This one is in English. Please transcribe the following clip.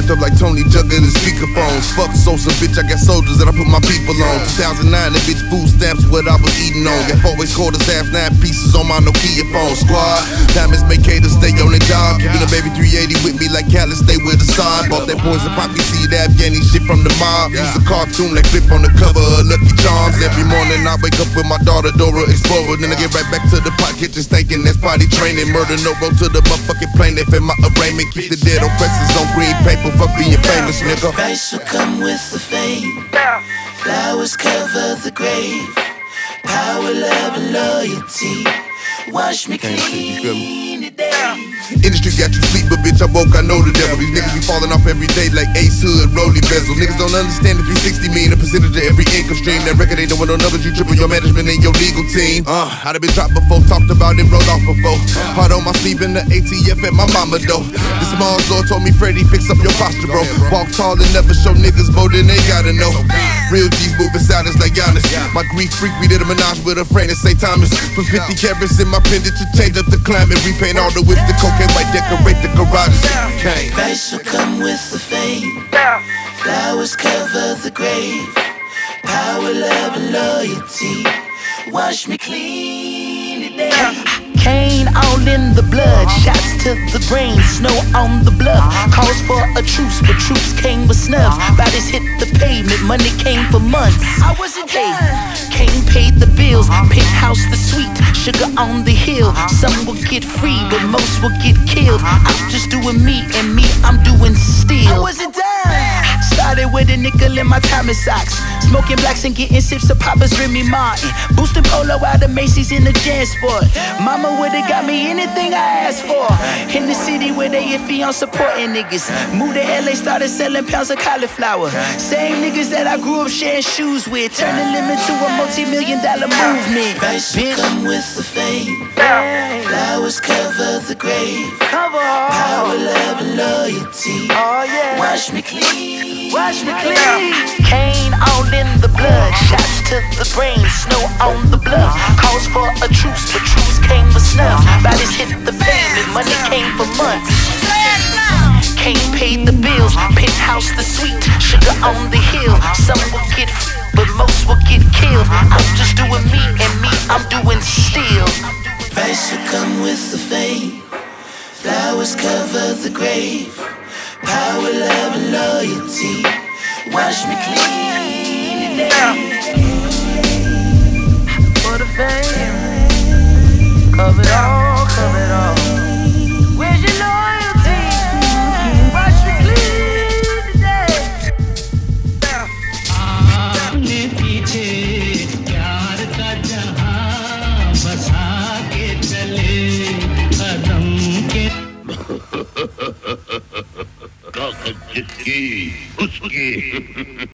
up like Tony Jugger the speakerphones. Fuck Sosa, bitch, I got soldiers that I put my people on. 2009, the bitch food stamps what I was eating on. Got 4 ways quarters, half 9 pieces on my Nokia phone. Squad, diamonds make haters stay on their job. Keeping a baby 380 with me like Cali, stay with the side. Bought that poison poppy seed, Afghani shit from the mob. Use a cartoon like flip on the cover of Lucky Charms. Every morning I wake up with my daughter Dora Explorer. Then I get right back to the pot kitchen stinking, that's potty training. Murder no road to the motherfucking plane. If in my arraignment, keep the dead on presses on green paper for being famous, nigga. Price will come with the fame. Flowers cover the grave. Power, love, and loyalty. Wash me clean today. Industry got you sleep, but bitch, I woke, I know the devil. These niggas be falling off every day like Ace Hood, Rolly Bezel. Niggas don't understand that 360 mean a percentage of every income stream. That record ain't doing no numbers, you triple your management and your legal team. I'd have been dropped before, talked about it, rolled off before. Heart on my sleeve in the ATF at my mama though. The small door told me, Freddie, fix up your posture, bro. Walk tall and never show niggas more than they gotta know. Real G's moving silence like Giannis. My grief freak, we did a menage with a friend at St. Thomas. Put 50 carats in my pendant to change up the climate. Repaint all the whips, the cocaine white, decorate the garage. Price will come with the fame. Flowers cover the grave. Power, love, and loyalty. Wash me clean today. Cane all in the blood, shots to the brain, snow on the bluff. Calls for a truce, but troops came with snubs. Bodies hit the pavement, money came for months. I wasn't there. Kane paid the bills, penthouse the suite, sugar on the hill. Some will get free, but most will get killed. I'm just doing me, and me, I'm doing still. I wasn't done. Started with a nickel in my Thomas socks, smoking blacks and getting sips of Papa's Remy Martin, boosting polo out of Macy's in the JanSport. Mama would've got me anything I asked for. In the city where they iffy on supporting niggas. Moved to LA, started selling pounds of cauliflower. Same niggas that I grew up sharing shoes with, turning them into a multi-million-dollar movement. Price will come with the fame. Flowers cover the grave. Power, love, and loyalty. Wash me clean. Wash me clean. Cane all in the blood, shots to the brain, snow on the bluff. Calls for a truce, but truce came with snubs. Bodies hit the pavement, money came for months. Kane paid the bills, penthouse the suite, sugar on the hill. Some will get but most will get killed. I'm just doing me, and me, I'm doing still. Price will come with the fame. Flowers cover the grave. Power, love, and loyalty. Wash me clean today. For the fame, cover it all, cover it all. Where's your loyalty? Wash me clean today. आपने पीछे प्यार का जहां बसा के चले कदम के जिसकी उसकी